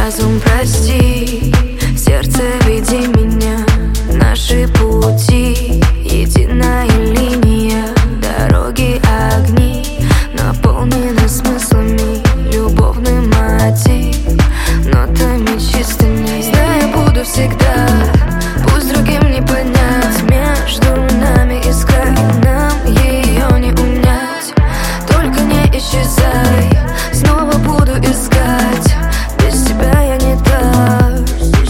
разум, прости, сердце, веди меня. Наши пути — единая линия, дороги, огни наполнены смыслами, любовный мотив нотами чистыми. Знаю, буду всегда, пусть другим не понять, между нами искра, и нам ее не унять. Только не исчезай, снова буду искать. Без тебя я не так,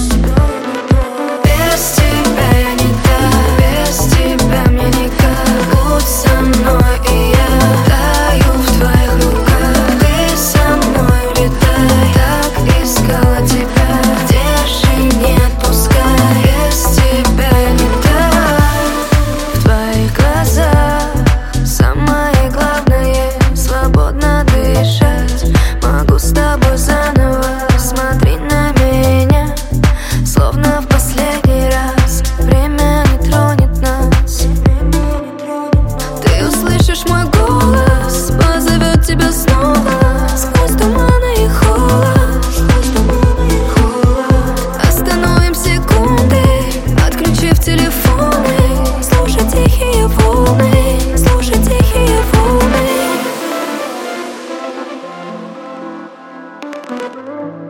без тебя я не так, без тебя мне никак. Будь со мной, и я таю в твоих руках. Ты со мной улетай, так искала тебя. Держи, не отпускай, без тебя я не так. В твоих глазах самое главное — свободно дышать. Могу с тобой заново, смотри на меня, словно в последний раз. Время не тронет нас. Ты услышишь мой голос, позовет тебя снова сквозь туманы и холод. Остановим секунды, отключив телефоны. Слушай тихие волны, слушай тихие волны.